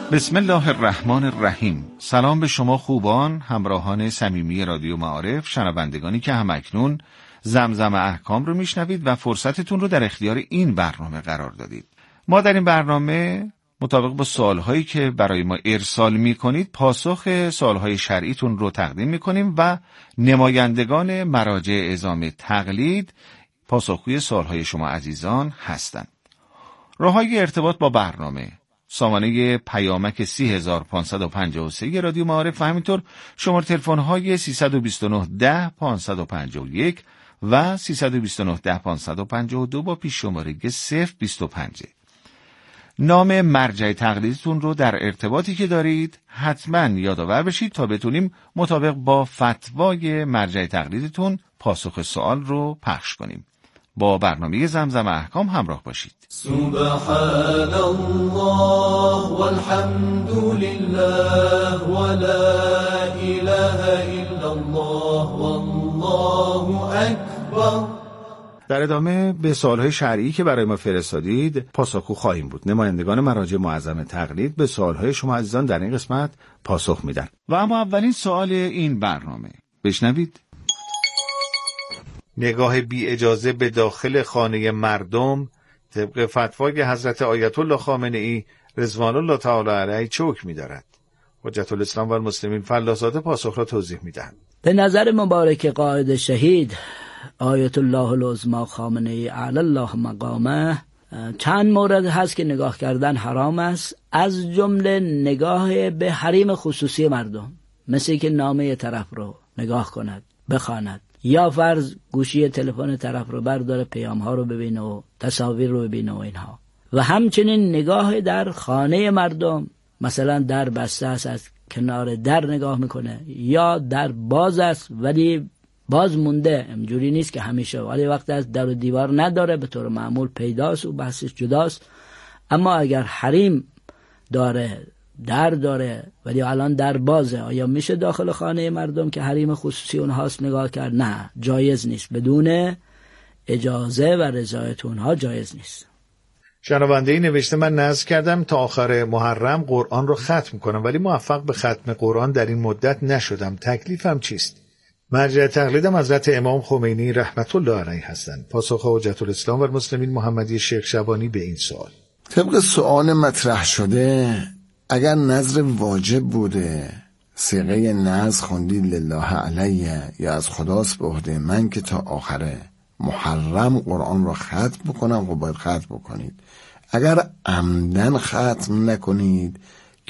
بسم الله الرحمن الرحیم. سلام به شما خوبان، همراهان صمیمی رادیو معارف، شنوندگانی که همکنون زمزم احکام رو میشنوید و فرصتتون رو در اختیار این برنامه قرار دادید. ما در این برنامه مطابق با سوالهایی که برای ما ارسال میکنید پاسخ سوالهای شرعیتون رو تقدیم میکنیم و نمایندگان مراجع اعزام تقلید پاسخگوی سوالهای شما عزیزان هستند. راههای ارتباط با برنامه: سامانه پیامک 30553 رادیو معارف و همینطور شماره تلفن‌های 329 10 551 و 329 10 552 با پیش شماره 025. نام مرجع تقلیدتون رو در ارتباطی که دارید حتما یادآور بشید تا بتونیم مطابق با فتوای مرجع تقلیدتون پاسخ سوال رو پخش کنیم. با برنامه زمزم احکام همراه باشید. سبحان الله والحمد لله ولا اله الا الله والله اکبر. در ادامه به سوالهای شرعی که برای ما فرستادید پاسخگو خواهیم بود. نمایندگان مراجع معظم تقلید به سوالهای شما عزیزان در این قسمت پاسخ میدن. و اما اولین سوال این برنامه، بشنوید. نگاه بی اجازه به داخل خانه مردم طبق فتوای حضرت آیت الله خامنه‌ای رضوان الله تعالی علیه چه حکمی دارد؟ حجت الاسلام و المسلمین فلاح‌زاده پاسخ را توضیح میدهند. به نظر مبارک قائد شهید آیت الله العظمی خامنه‌ای علی الله مقامه چند مورد هست که نگاه کردن حرام است، از جمله نگاه به حریم خصوصی مردم، مثل که نامه طرف رو نگاه کند، بخواند، یا فرض گوشی تلفن طرف رو برداره پیام‌ها رو ببینه و تصاویر رو ببینه و اینها. و همچنین نگاه در خانه مردم، مثلا در بسته است از کنار در نگاه میکنه یا در باز است ولی باز مونده، اینجوری نیست که همیشه، ولی وقتی از در و دیوار نداره به طور معمول پیداست و بحثش جداست. اما اگر حریم داره، در داره ولی الان در بازه، آیا میشه داخل خانه مردم که حریم خصوصی اونهاست نگاه کرد؟ نه، جایز نیست، بدون اجازه و رضایت اونها جایز نیست. شنونده‌ای نوشته من نذر کردم تا آخر محرم قرآن رو ختم کنم ولی موفق به ختم قرآن در این مدت نشدم، تکلیفم چیست؟ مرجع تقلیدم حضرت امام خمینی رحمت الله علیه هستند. پاسخ حجت الاسلام و المسلمین محمدی شیخ شبانی به این سوال: طبق سوال مطرح شده، اگر نذر واجب بوده، صیغه نذر خوندید لله علیه یا از خداست به عهده من که تا آخر محرم قرآن رو ختم بکنم، خب باید ختم بکنید. اگر عمدن ختم نکنید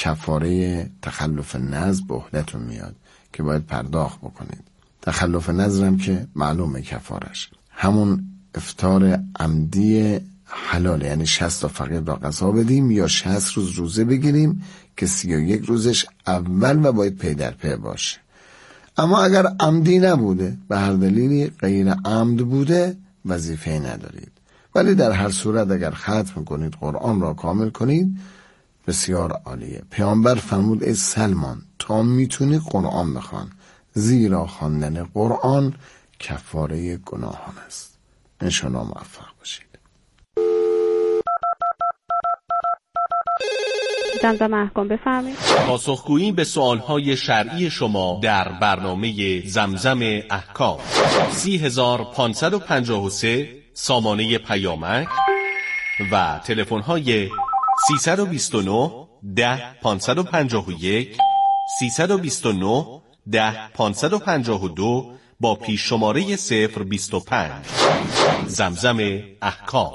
کفاره تخلف نذر به عهدتون میاد که باید پرداخت بکنید. تخلف نذرم که معلومه کفارش همون افطار عمدی حلاله، یعنی 60 تا فقیر را غذا بدیم یا 60 روز روزه بگیریم که 31 روزش اول و باید پی در پی باشه. اما اگر عمدی نبوده، به هر دلیلی غیر عمد بوده، وظیفه ندارید. ولی در هر صورت اگر ختم کنید، قرآن را کامل کنید، بسیار عالیه. پیامبر فرمود ای سلمان تا میتونی قرآن بخوان، زیرا خواندن قرآن کفاره گناهان است. انشاءالله موفق باشید. زمزم احکام بفرمایید. پاسخگویی به سوالهای شرعی شما در برنامه زمزم احکام 30553 سامانه پیامک و تلفن‌های 329 10 551 329 10 552 با پیش شماره 025. زمزم احکام.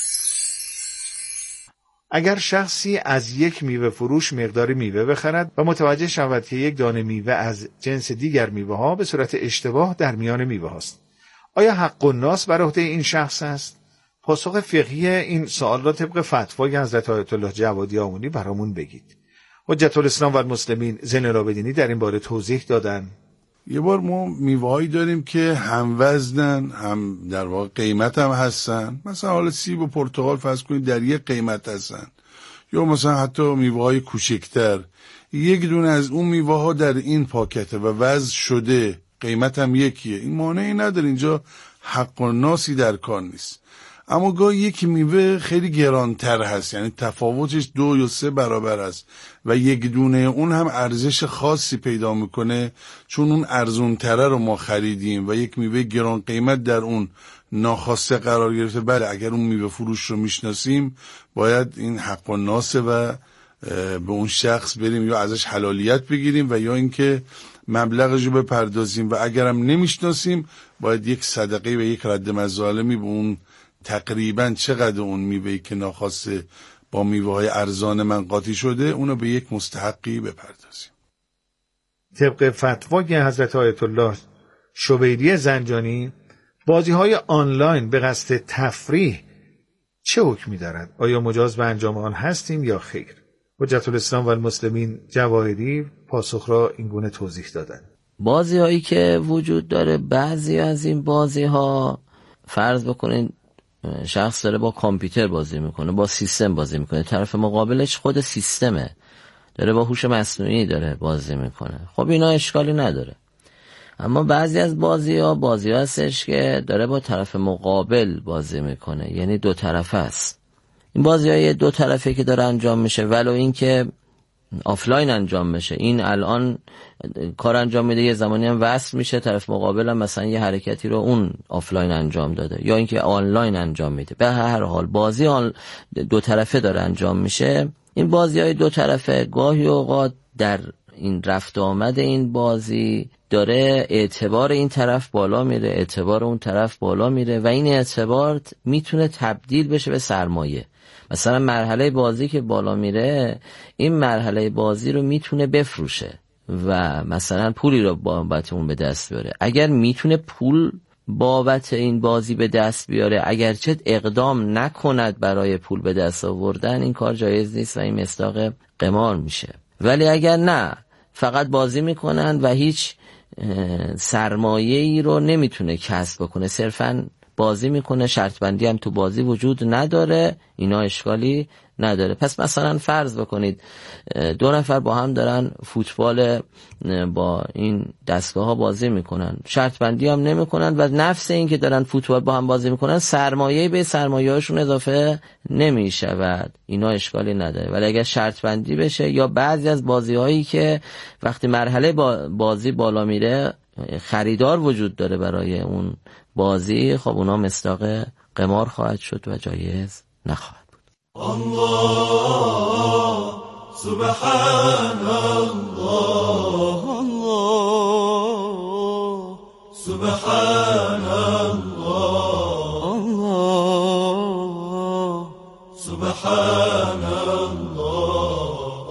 اگر شخصی از یک میوه فروش مقدار میوه بخرد و متوجه شود که یک دانه میوه از جنس دیگر میوه ها به صورت اشتباه در میان میوه هاست، آیا حق الناس بر عهده این شخص است؟ پاسخ فقهی این سوال را طبق فتوای حضرت آیت الله جوادی آمونی برامون بگید. حجت الاسلام و المسلمین زین العابدینی در این باره توضیح دادن. یه بار ما میوه‌هایی داریم که هم وزنن، هم در واقع قیمت هم هستن. مثلا حالا سیب و پرتقال فرض کنید در یک قیمت هستن، یا مثلا حتی میوه‌های کوچکتر. یک دونه از اون میوه‌ها در این پاکته و وزن شده، قیمت هم یکیه. این مانعی نداره، اینجا حق و ناسی در کار نیست. اما گاهی یک میوه خیلی گرانتر هست، یعنی تفاوتش 2 یا 3 برابر است و یک دونه اون هم ارزش خاصی پیدا میکنه چون اون ارزونتره رو ما خریدیم و یک میوه گران قیمت در اون ناخواسته قرار گرفته. بله اگر اون میوه فروش رو میشناسیم باید این حق و ناسه و به اون شخص بریم یا ازش حلالیت بگیریم و یا اینکه مبلغش رو بپردازیم و اگرم نمیشناسیم باید یک صدقه و یک رد مظالمی به اون تقریبا چقدر اون میوهی که ناخواسته با میوه های ارزان من قاطی شده اونو به یک مستحقی بپردازیم. طبق فتوای حضرت آیت الله شبیری زنجانی، بازی های آنلاین به قصد تفریح چه حکمی دارد؟ آیا مجاز به انجام آن هستیم یا خیر؟ حجت الاسلام و المسلمین جواهری پاسخ را اینگونه توضیح دادند. بازی هایی که وجود داره، بعضی از این بازی ها فرض بکنین شخص داره با کامپیوتر بازی میکنه، با سیستم بازی میکنه، طرف مقابلش خود سیستمه، داره با هوش مصنوعی داره بازی میکنه، خب اینا اشکالی نداره. اما بعضی از بازی ها هستش که داره با طرف مقابل بازی میکنه، یعنی 2 طرفه است. این بازی های 2 طرفه که داره انجام میشه، ولو این که آفلاین انجام میشه، این الان کار انجام میده، یه زمانی هم وصل میشه، طرف مقابل هم مثلا یه حرکتی رو اون آفلاین انجام داده یا اینکه آنلاین انجام میده. به هر حال بازی 2 طرفه داره انجام میشه. این بازی های 2 طرفه گاهی اوقات در این رفت آمد این بازی داره اعتبار این طرف بالا میره، اعتبار اون طرف بالا میره و این اعتبار میتونه تبدیل بشه به سرمایه. مثلا مرحله بازی که بالا میره، این مرحله بازی رو میتونه بفروشه و مثلا پولی رو بابت اون به دست بیاره. اگر میتونه پول بابت این بازی به دست بیاره، اگرچه اقدام نکند برای پول به دست آوردن، این کار جایز نیست و این مصداق قمار میشه. ولی اگر نه، فقط بازی میکنن و هیچ سرمایه‌ای رو نمیتونه کسب بکنه، صرفاً بازی میکنه، شرط بندی هم تو بازی وجود نداره، اینا اشکالی نداره. پس مثلا فرض بکنید 2 نفر با هم دارن فوتبال با این دستگاه ها بازی میکنن، شرط بندی هم نمیکنن و نفس این که دارن فوتبال با هم بازی میکنن سرمایه به سرمایه هاشون اضافه نمیشود، اینا اشکالی نداره. ولی اگر شرط بندی بشه یا بعضی از بازی هایی که وقتی مرحله بازی بالا میره خریدار وجود داره برای اون بازی، خب اونا مصداق قمار خواهد شد و جایز نخواهد بود. الله سبحان الله، الله سبحان الله، الله سبحان الله،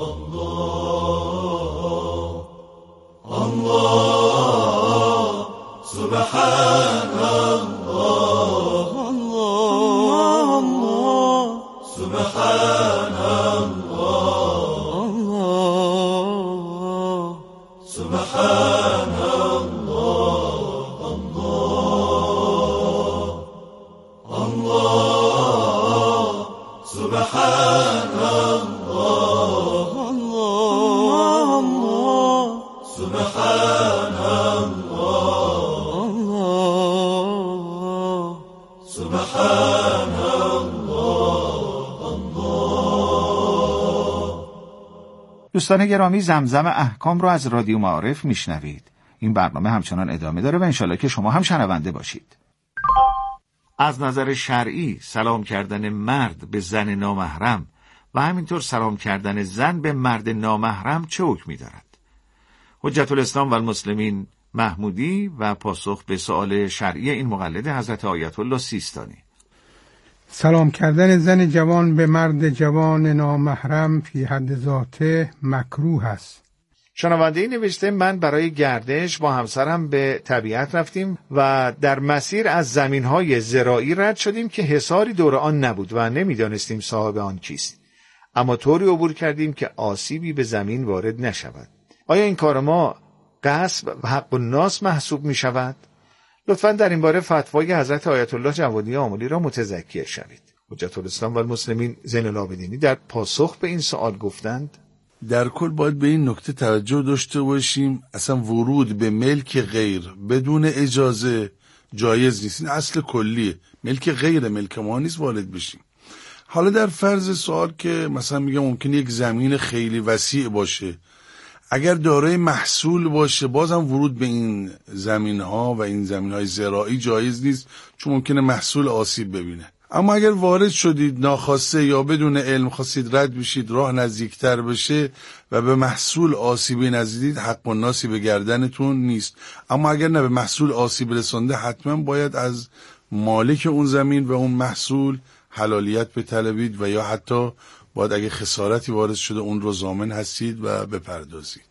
الله الله سبحان الله، الله سبحان الله، الله سبحان الله، الله الله سبحان الله، الله سبحان الله، سبحان دوستان گرامی، زمزم احکام رو از رادیو معارف میشنوید. این برنامه همچنان ادامه داره و انشالله که شما هم شنونده باشید. از نظر شرعی سلام کردن مرد به زن نامحرم و همینطور سلام کردن زن به مرد نامحرم چه حکمی دارد؟ حجت الاسلام و المسلمین محمودی و پاسخ به سؤال شرعی این مقلد حضرت آیت الله سیستانی. سلام کردن زن جوان به مرد جوان نامحرم فی حد ذاته مکروه است. شنونده نوشته من برای گردش با همسرم به طبیعت رفتیم و در مسیر از زمینهای زراعی رد شدیم که حصاری دور آن نبود و نمیدانستیم صاحب آن کیست، اما طوری عبور کردیم که آسیبی به زمین وارد نشود. آیا این کار ما غصب و حق الناس محسوب می شود؟ لطفاً در این باره فتوای حضرت آیت الله جوادی آملی را متذکر شوید. حجت الاسلام و المسلمین زین العابدینی در پاسخ به این سوال گفتند در کل باید به این نکته توجه داشته باشیم، اصلا ورود به ملک غیر بدون اجازه جایز نیست. این اصل کلیه، ملک غیر ملک ما نیست وارد بشیم. حالا در فرض سوال که مثلا میگم ممکنه یک زمین خیلی وسیع باشه، اگر دارای محصول باشه بازم ورود به این زمین‌ها و این زمین‌های زراعی جایز نیست، چون ممکنه محصول آسیب ببینه. اما اگر وارد شدید ناخواسته یا بدون علم خواستید رد بشید، راه نزدیکتر بشه و به محصول آسیبی نزدید، حق و ناسی به گردنتون نیست. اما اگر نه به محصول آسیب رسانده، حتما باید از مالک اون زمین و اون محصول حلالیت بطلبید و یا حتی باید اگه خسارتی وارد شده اون رو ضامن هستید و بپردازید.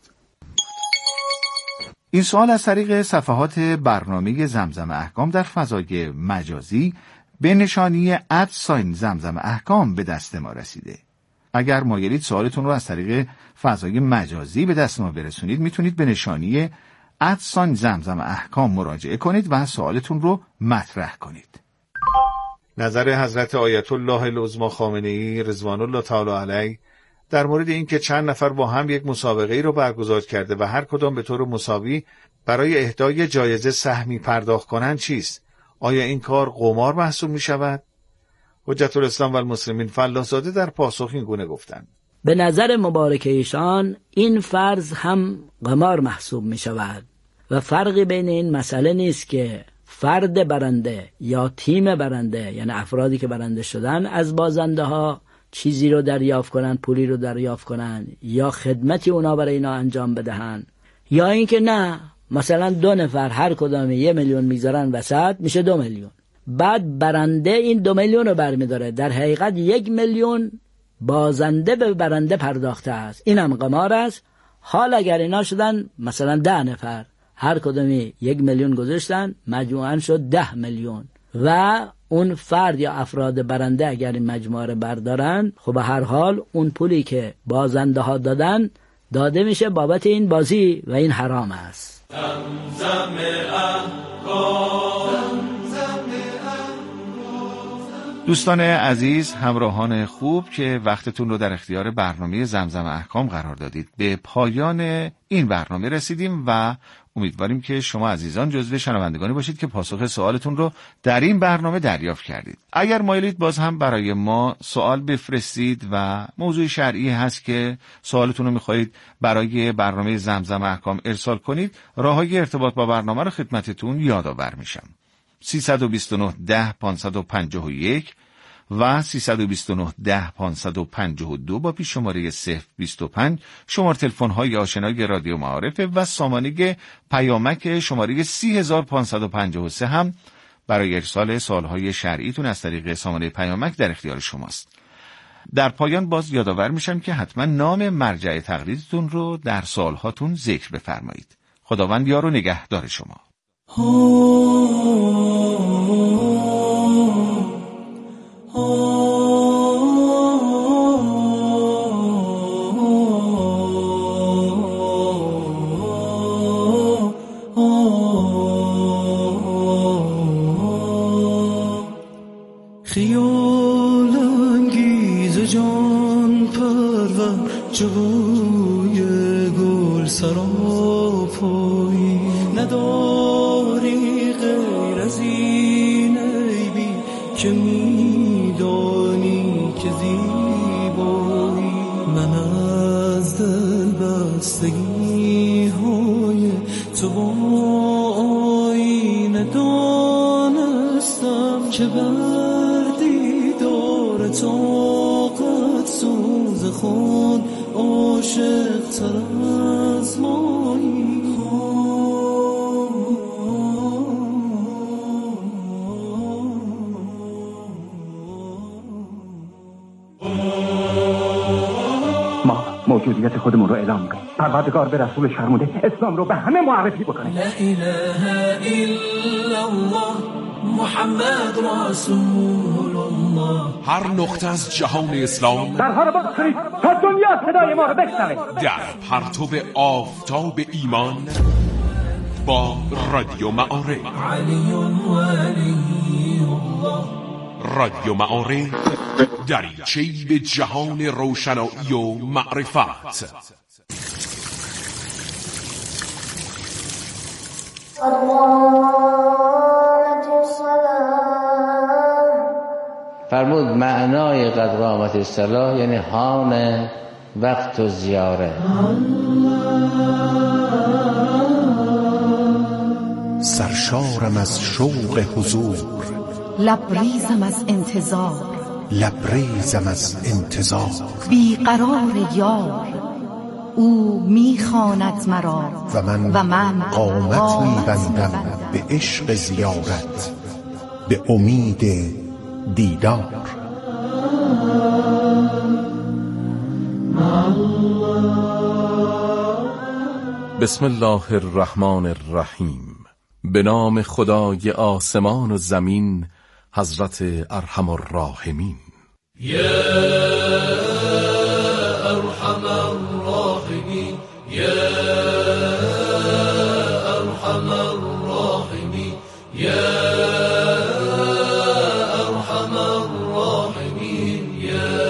این سوال از طریق صفحات برنامه زمزم احکام در فضای مجازی به نشانی @زمزم احکام به دست ما رسیده. اگر مایلید سوالتون رو از طریق فضای مجازی به دست ما برسونید، میتونید به نشانی @زمزم احکام مراجعه کنید و سوالتون رو مطرح کنید. نظر حضرت آیت الله العظمی خامنه‌ای رضوان الله تعالی علیه در مورد اینکه چند نفر با هم یک مسابقه رو برگزار کرده و هر کدام به طور مساوی برای اهدای جایزه سهمی پرداخت کنند چیست؟ آیا این کار قمار محسوب می شود؟ حجت الاسلام و المسلمین فلاح‌زاده در پاسخ این گونه گفتند: به نظر مبارک ایشان این فرض هم قمار محسوب می شود و فرقی بین این مسئله نیست که فرد برنده یا تیم برنده، یعنی افرادی که برنده شدن، از بازنده ها چیزی رو دریافت کنن، پولی رو دریافت کنن یا خدمتی اونا برای اینا انجام بدهن، یا اینکه نه مثلا 2 نفر هر کدام 1 میلیون میذارن وسط میشه 2 میلیون، بعد برنده این 2 میلیون رو برمیداره، در حقیقت 1 میلیون بازنده به برنده پرداخته است، اینم قمار است. حال اگر اینا شدن مثلا 10 نفر هر کدامی 1 میلیون گذاشتن، مجموعاً شد 10 میلیون و اون فرد یا افراد برنده اگر این مجموعه رو بردارن، خب به هر حال اون پولی که بازنده ها دادن داده میشه بابت این بازی و این حرام است. دوستان عزیز، همراهان خوب که وقتتون رو در اختیار برنامه زمزم احکام قرار دادید، به پایان این برنامه رسیدیم و امیدواریم که شما عزیزان جزو شنوندگانی باشید که پاسخ سوالتون رو در این برنامه دریافت کردید. اگر مایلید باز هم برای ما سوال بفرستید و موضوع شرعی هست که سوالتون رو میخواهید برای برنامه زمزم احکام ارسال کنید، راههای ارتباط با برنامه رو خدمتتون یادآور میشم. 329 10 551 و 329 10 552 با پیش شماره 025 شماره تلفن های آشنای رادیو معارف و سامانه پیامک شماره 30553 هم برای ارسال سوالهای شرعیتون از طریق سامانه پیامک در اختیار شماست. در پایان باز یادآور میشم که حتما نام مرجع تقلیدتون رو در سوالهاتون ذکر بفرمایید. خداوند یار و نگهدار شما. خیال انگیز جان پرور جوی گل سراپایی نداری غیر از این عیبی که میدانی که زیبایی. من از دل بستگی های تو با آینه دانستم که بردی دار طاقت سوز خود عاشق تر از مایی. موجودیت خودمون رو اعلام میکنیم. پروردگار به رسول شرموده اسلام رو به همه معرفی بکنه. لا اله الا الله محمد رسول الله. هر نقطه از جهان اسلام در هر باز کنید تا دنیا صدای ما رو بشنوه. در پرتو آفتاب ایمان با رادیو معارف. علی ولی الله. رادیو معارف، دریچه‌ای به جهان روشنایی و معرفت. الله فرمود معنای قد قامت الصلاة یعنی حان وقت و زیاره. سرشارم از شوق حضور، لبریزم از انتظار، لبریزم از انتظار. بیقرار یار، او میخواند مرا و من قامت میبندم به عشق زیارت، به امید دیدار. بسم الله الرحمن الرحیم. به نام خدای آسمان و زمین، حضرت ارحم الراحمین. یا ارحم الراحمین، یا ارحم الراحمین، یا ارحم الراحمین، یا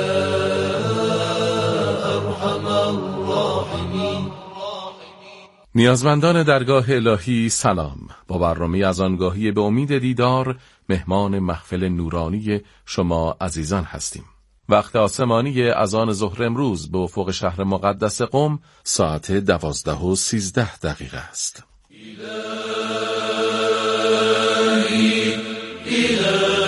ارحم الراحمین. نیازمندان درگاه الهی سلام. با برنامه از آنگاهی به امید دیدار مهمان محفل نورانی شما عزیزان هستیم. وقت آسمانی اذان ظهر امروز به افق شهر مقدس قم ساعت 12:13 است. الهی الهی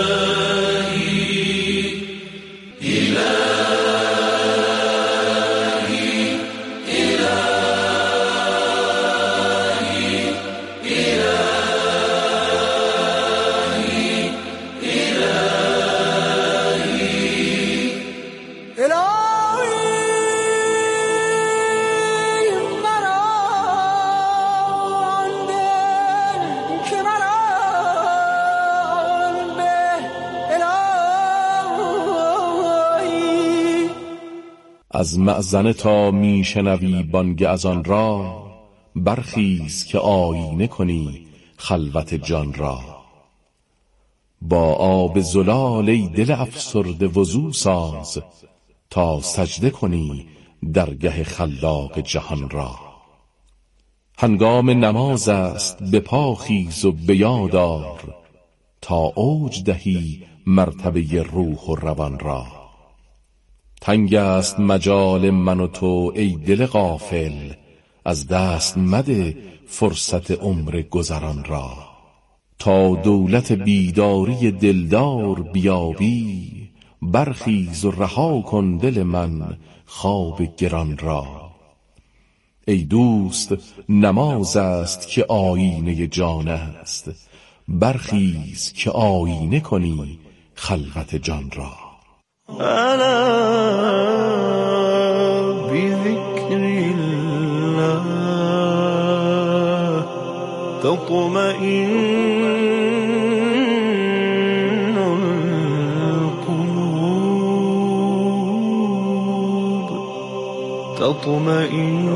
از مأذنه تا میشنوی بانگ اذان را، برخیز که آیینه کنی خلوت جان را. با آب زلال ای دل افسرده وضو ساز، تا سجده کنی درگه خلاق جهان را. هنگام نماز است به پا خیز و به یاد آر، تا اوج دهی مرتبه روح و روان را. تنگ است مجال من و تو ای دل غافل، از دست مده فرصت عمر گذران را. تا دولت بیداری دلدار بیابی، برخیز و رها کن دل من خواب گران را. ای دوست نماز است که آیینه جان است، برخیز که آیینه کنی خلوت جان را. ألا بذكر الله تطمئن القلوب، تطمئن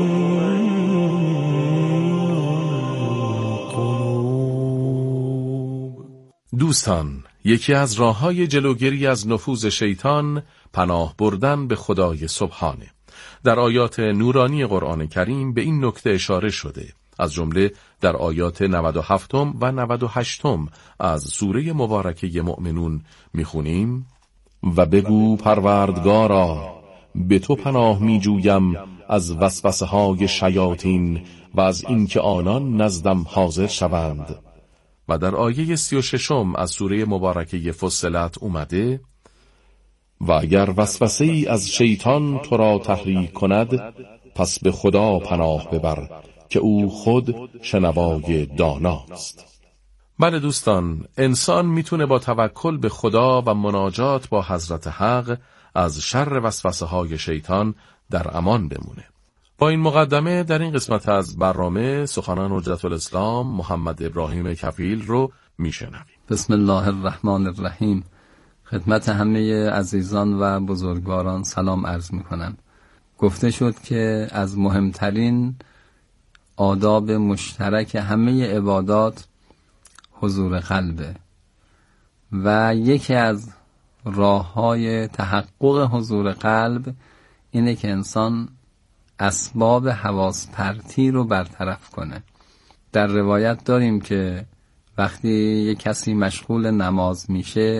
القلوب. دوستان، یکی از راه‌های جلوگیری از نفوذ شیطان پناه بردن به خدای سبحانه. در آیات نورانی قرآن کریم به این نکته اشاره شده. از جمله در آیات 97 و 98 از سوره مبارکه مؤمنون میخونیم: و بگو پروردگارا، به تو پناه میجویم از وسوسه های شیاطین و از اینکه آنان نزدم حاضر شوند. و در آیه 36 از سوره مبارکه فصلت اومده: و اگر وسوسه ای از شیطان تو را تحریک کند، پس به خدا پناه ببر که او خود شنوای داناست. بله دوستان، انسان میتونه با توکل به خدا و مناجات با حضرت حق از شر وسوسه های شیطان در امان بمونه. با این مقدمه در این قسمت از برنامه سخنان حجت الاسلام محمد ابراهیم کفیل رو میشنویم. بسم الله الرحمن الرحیم. خدمت همه عزیزان و بزرگواران سلام عرض میکنم. گفته شد که از مهمترین آداب مشترک همه عبادات حضور قلبه و یکی از راه‌های تحقق حضور قلب اینه که انسان اسباب حواس پرتی رو برطرف کنه. در روایت داریم که وقتی یک کسی مشغول نماز میشه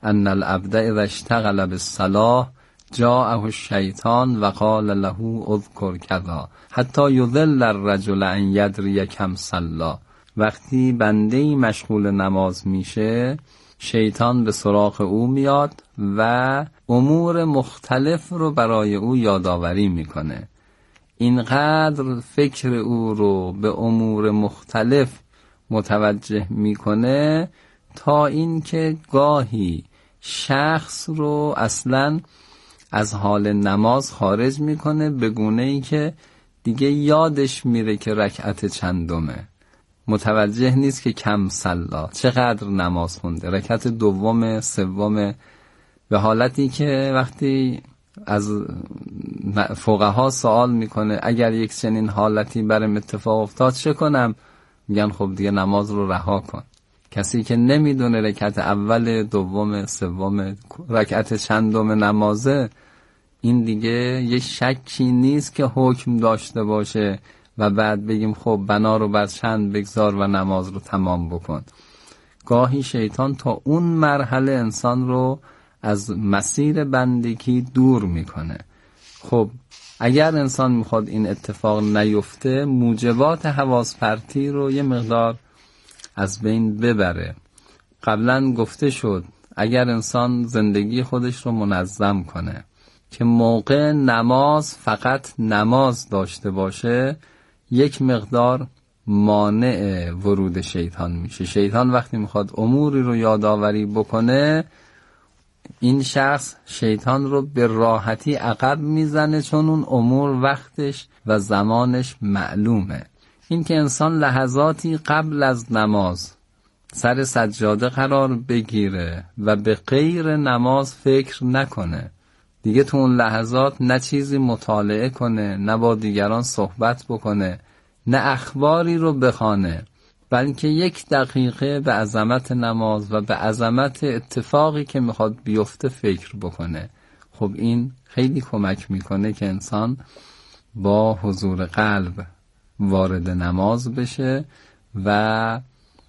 ان العبد اذا اشتغل بالصلاة جاءه الشیطان و قال له اذکر کذا حتی یذل الرجل ان یدری کم صلی. وقتی بنده‌ای مشغول نماز میشه شیطان به سراغ او میاد و امور مختلف رو برای او یادآوری میکنه. اینقدر فکر او رو به امور مختلف متوجه میکنه تا اینکه گاهی شخص رو اصلاً از حال نماز خارج میکنه به گونه‌ای که دیگه یادش میره که رکعت چندمه، متوجه نیست که کم صلا، چقدر نماز خونده، رکعت دوم سوم، به حالتی که وقتی از فقها سوال میکنه اگر یک چنین حالتی برام اتفاق افتاد چه کنم، میگن خب دیگه نماز رو رها کن. کسی که نمیدونه رکعت اول دوم سوم رکعت چندم نمازه، این دیگه یه شکی نیست که حکم داشته باشه و بعد بگیم خب بنا رو بر چند بگذار و نماز رو تمام بکن. گاهی شیطان تا اون مرحله انسان رو از مسیر بندگی دور میکنه. خب اگر انسان میخواد این اتفاق نیفته موجبات حواس پرتی رو یه مقدار از بین ببره. قبلا گفته شد اگر انسان زندگی خودش رو منظم کنه که موقع نماز فقط نماز داشته باشه، یک مقدار مانع ورود شیطان میشه. شیطان وقتی میخواد اموری رو یادآوری بکنه، این شخص شیطان رو به راحتی عقب میزنه چون اون امور وقتش و زمانش معلومه. این که انسان لحظاتی قبل از نماز سر سجاده قرار بگیره و به غیر نماز فکر نکنه، دیگه تو اون لحظات نه چیزی مطالعه کنه، نه با دیگران صحبت بکنه، نه اخباری رو بخونه، بلکه 1 دقیقه به عظمت نماز و به عظمت اتفاقی که میخواد بیفته فکر بکنه. خب این خیلی کمک میکنه که انسان با حضور قلب وارد نماز بشه و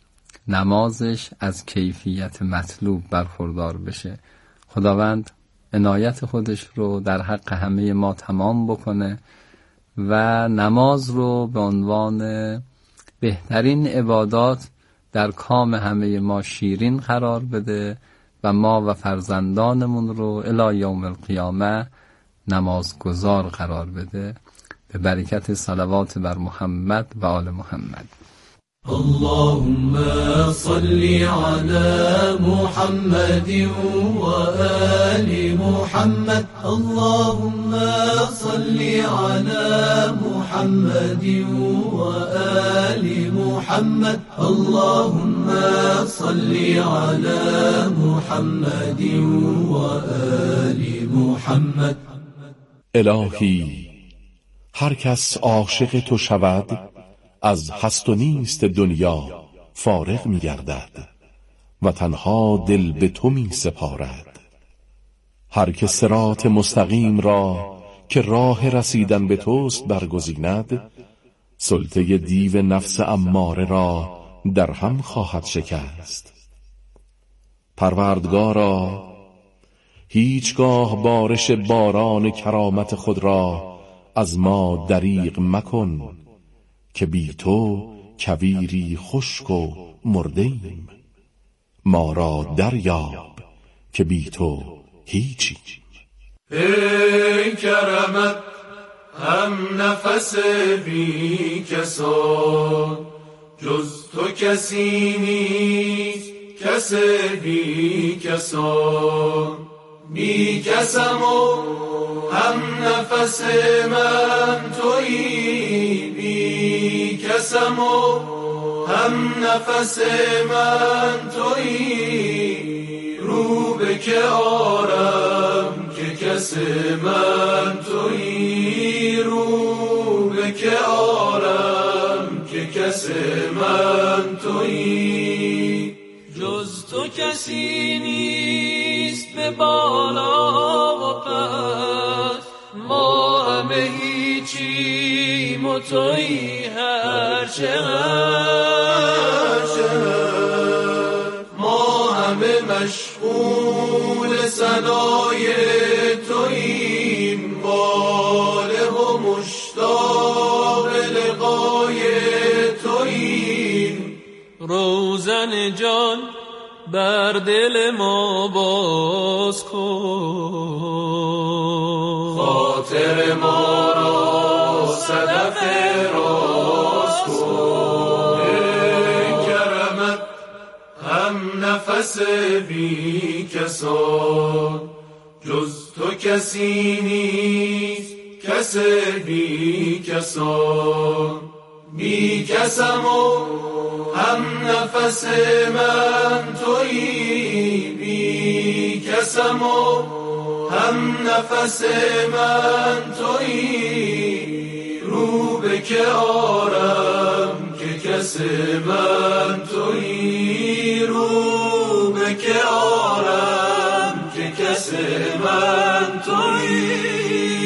نمازش از کیفیت مطلوب برخوردار بشه. خداوند عنایت خودش رو در حق همه ما تمام بکنه و نماز رو به عنوان بهترین عبادات در کام همه ما شیرین قرار بده و ما و فرزندانمون رو الی یوم القیامه نمازگزار قرار بده، به برکت صلوات بر محمد و آل محمد. اللهم صل على محمد وآل محمد. اللهم صل على محمد وآل محمد. اللهم صل على محمد وآل محمد. الهی هر کس عاشق تو شود از هست و نیست دنیا فارغ می گردد و تنها دل به تو می سپارد. هر که صراط مستقیم را که راه رسیدن به توست برگزیند، سلطه دیو نفس اماره را در هم خواهد شکست. پروردگارا هیچگاه بارش باران کرامت خود را از ما دریغ مکن که بی تو کویری خشک و مردیم. ما را دریاب که بی تو هیچی. ای کرمت هم نفس بی کسان، جز تو کسی نیست کس بی کسان. بی کسم و هم نفس من تویی، بی کسم و هم نفس من تویی. رو به که آرم که کس من تویی، رو به که آرم که کس من تویی. جز تو کسی نیست به بالا و پس، ما همه هیچیم و تویی هر چقدر. ما همه مشغول روزنای توییم، واله و مشتاق لقای توییم. روزن جان بر دل ما باز کن، خاطر ما را صدف راز کن. ای کرمت هم نفس بی کسان، جز تو کسی نیست کس بی کسان. بی کسم و هم نفس من تویی، بی کسم و هم نفس من تویی. رو به که آرم که کس من تویی، رو به که آرم که کس من تویی.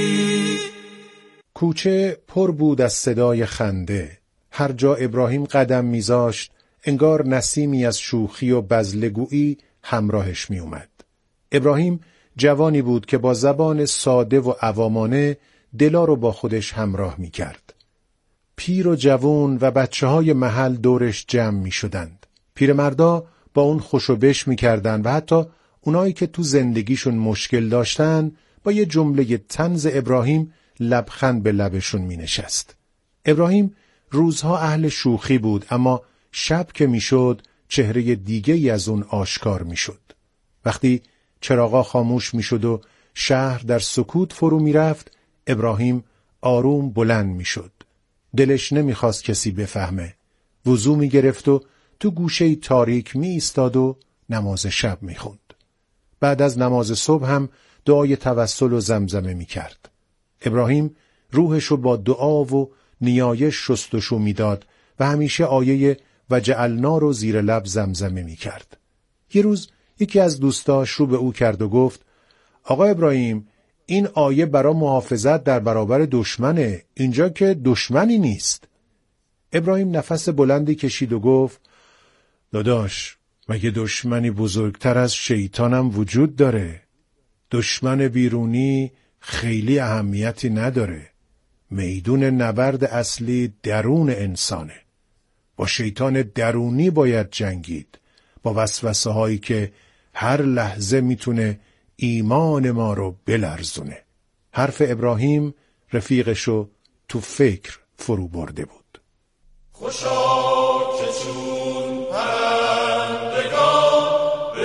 کوچه پر بود از صدای خنده. هر جا ابراهیم قدم میذاشت انگار نسیمی از شوخی و بزلگویی همراهش می اومد. ابراهیم جوانی بود که با زبان ساده و عوامانه دلا رو با خودش همراه می کرد. پیر و جوان و بچه‌های محل دورش جمع می شدند. پیرمردا با اون خوشو بش می کردن و حتی اونایی که تو زندگیشون مشکل داشتن با یه جمله طنز ابراهیم لبخند به لبشون می نشست. ابراهیم روزها اهل شوخی بود، اما شب که می شد چهره دیگه‌ای از اون آشکار می شد. وقتی چراغا خاموش می شد و شهر در سکوت فرو می رفت، ابراهیم آروم بلند می شد. دلش نمی خواست کسی بفهمه. وضو می گرفت و تو گوشه تاریک می ایستاد و نماز شب می خوند. بعد از نماز صبح هم دعای توسل و زمزمه می کرد. ابراهیم روحشو با دعا و نیایش شستشو میداد و همیشه آیه و جعلنا رو زیر لب زمزمه می کرد. یه روز یکی از دوستاش رو به او کرد و گفت: آقا ابراهیم، این آیه برای محافظت در برابر دشمنه، اینجا که دشمنی نیست. ابراهیم نفس بلندی کشید و گفت: داداش، مگه دشمنی بزرگتر از شیطانم وجود داره؟ دشمن بیرونی خیلی اهمیتی نداره. میدون نبرد اصلی درون انسانه. با شیطان درونی باید جنگید، با وسوسه هایی که هر لحظه میتونه ایمان ما رو بلرزونه. حرف ابراهیم رفیقشو تو فکر فرو برده بود. خوشا که چون پرندگان به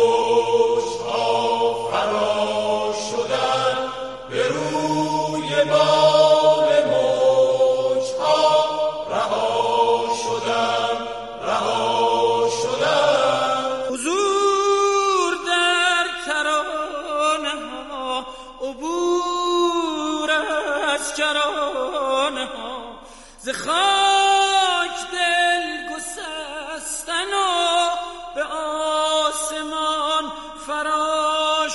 اوجها فرا شدن، به روی بال موجها رها شدن، رها شدن. حضور در ترانه ها، عبور از کرانه ها، ز خاک دل گسستن و به آسمان فرا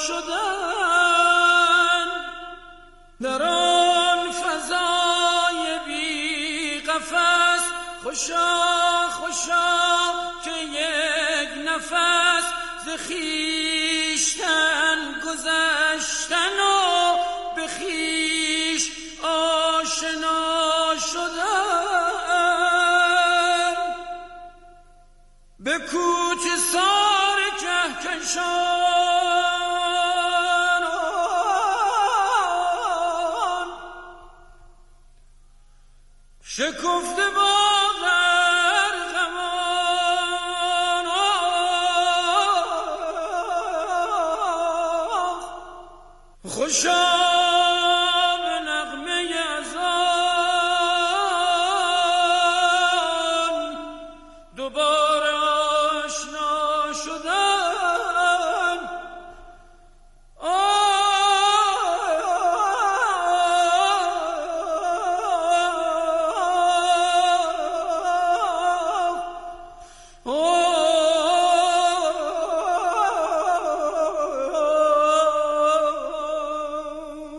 شدن. در آن فضای بی قفس خوشا خوشا که یک نفس ز خویشتن گذشتن و به خویش آشنا شدن. به کوچه سار کهکشان شکفته با غرغمان، خوشا